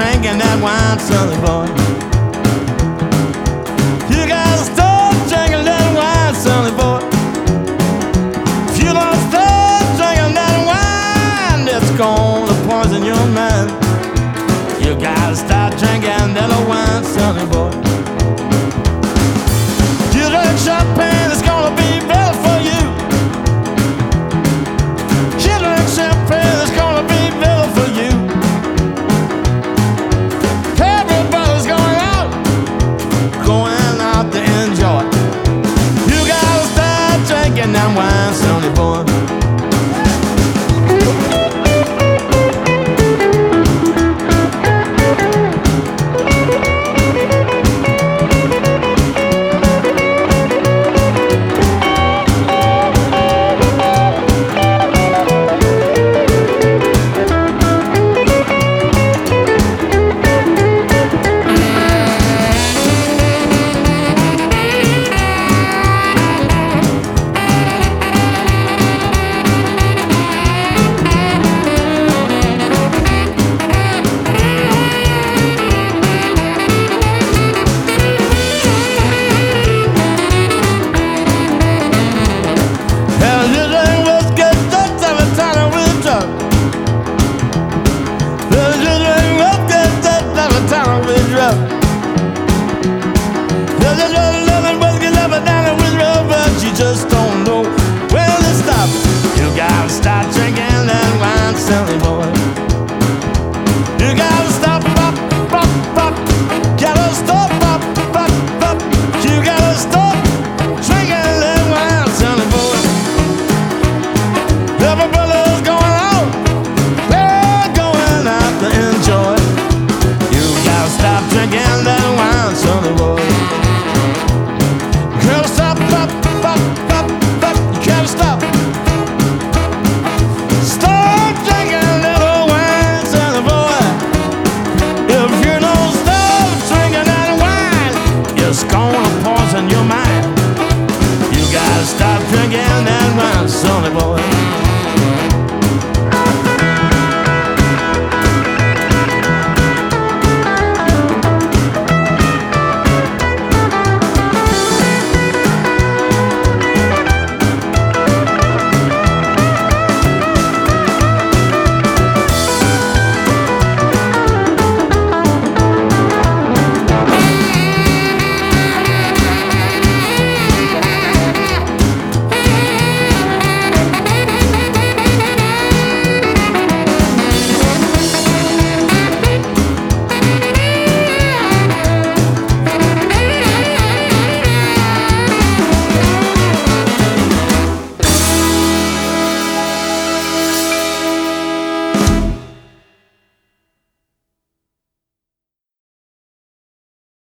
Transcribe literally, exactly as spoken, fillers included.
drinking that wine, sonny boy. You gotta stop drinking that wine, sonny boy. If you don't stop drinking that wine, it's gonna poison your mind. You gotta stop drinking that wine, sonny boy. You drink champagne, it's gonna be better for you. You drink champagne, it's gonna be better for you. Everybody's going out, going out to enjoy. You gotta stop drinking that wine, sonny boy. Just don't know where to stop. You gotta stop drinking that wine, silly boy. You gotta stop, pop, pop, pop. Gotta stop, pop, pop, pop. You gotta stop drinking that wine, silly boy. Everybody's going out, they're going out to enjoy. You gotta stop drinking that wine, silly boy. Girl, stop, pop, pop, pop, pop. You gotta stop. Stop drinking that wine, sonny boy. If you don't stop drinking that wine, it's gonna poison your mind. You gotta stop drinking that wine, sonny boy.